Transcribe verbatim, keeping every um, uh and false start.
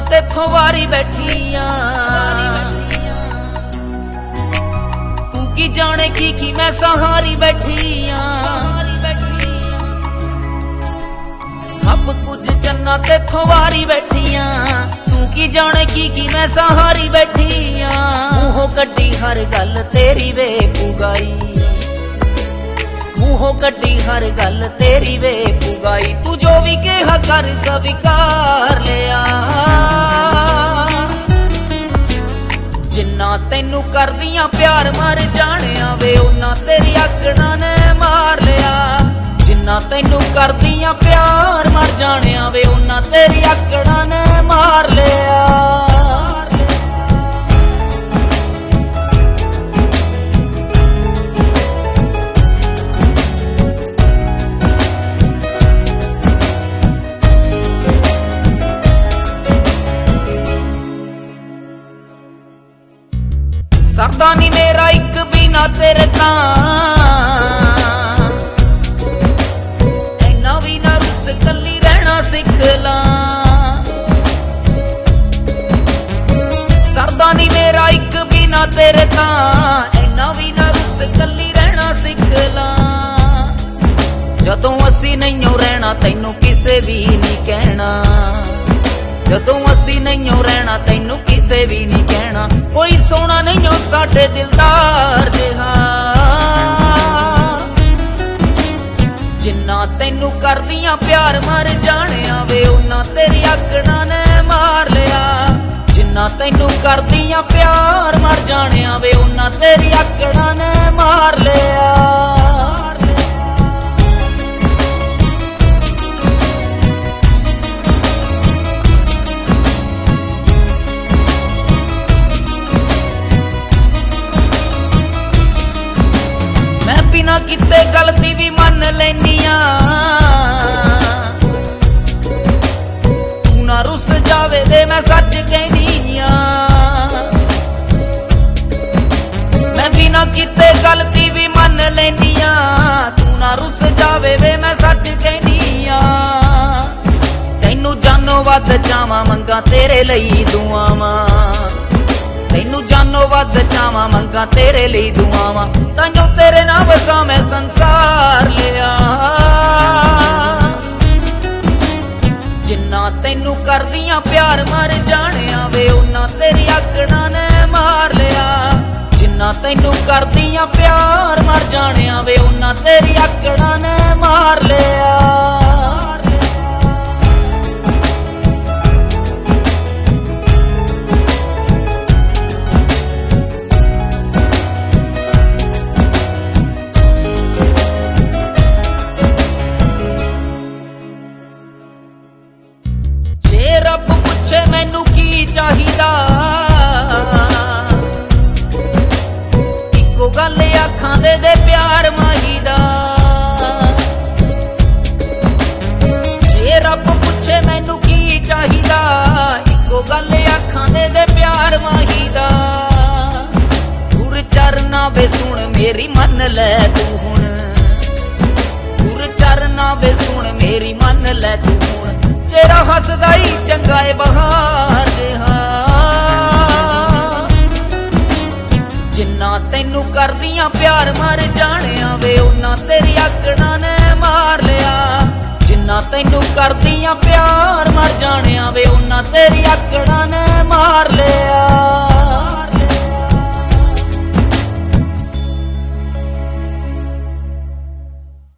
तेथों वारी बैठिया तू की जाने की की मैं सहारी बैठिया सब कुछ जन्ना तेथों वारी बैठिया तू की जाने की की मैं सहारी बैठिया मूहों कड्डी हर गल तेरी वे पुगाई मूहों कड्डी हर गल तेरी वे पुगाई तू जो भी कहा कर स्वीकार लिया जिन्ना तेनू कर दिया प्यार मर जाने वे उन्ना तेरी आकड़ा ने मार लिया जिन्ना तेनू कर दिया प्यार मर जाने वे उन्ना तेरी आकड़ा ने मार लिया सरदा नी मेरा एक बिना तेरे ता ऐना भी ना रुस कली रहना सिख ला सरदा नी मेरा एक बिना तेरे ता ऐना भी ना रुस कली रहना सिख ला जदों असी नहीं रहना तैनू किसे भी नहीं कहना जदों असी नहीं रहना तैनू किसे भी नहीं कहना कोई सोना नहीं साडे दिलदार जिहा जिन्ना तैनू कर दिया प्यार मर जाने वे उन्ना तेरी आकड़ा ने मार लिया जिन्ना तैनू कर दिया प्यार मर जाने वे उन्ना तेरी आकड़ा ने मार लिया बिना किते गलती भी मन लेनिया तू ना रुस जावे दे मैं सच कहनिया मैं बिना किते गलती भी मन लेनिया तू ना रुस जावे वे मैं सच कहनिया तैनू जानो वध चावां मंगा तेरे लई दुआवां तैनू जानो वध चावां मंगा तेरे लिए दुआवां ताइयों तेरे नाल वसा मैं संसार लिया जिन्ना तैनू कर दिया प्यार मर जाने वे उन्ना तेरी आकड़ा ने मार लिया जिन्ना तैनू कर दिया प्यार मर जाने वे उन्ना तेरी आकड़ा ने मार लिया रब पुछे मैनू की चाहिदा इको गल आखां दे दे प्यार माहीदा जे रब पुछे मैनू की चाहिदा इको गल आखां दे दे प्यार माहीदा गुर चरना वे सुन मेरी मन ले तू हुण गुर चरना वे सुन मेरी मन ले तू हुण चेहरा हसदा ही चंगा है बहार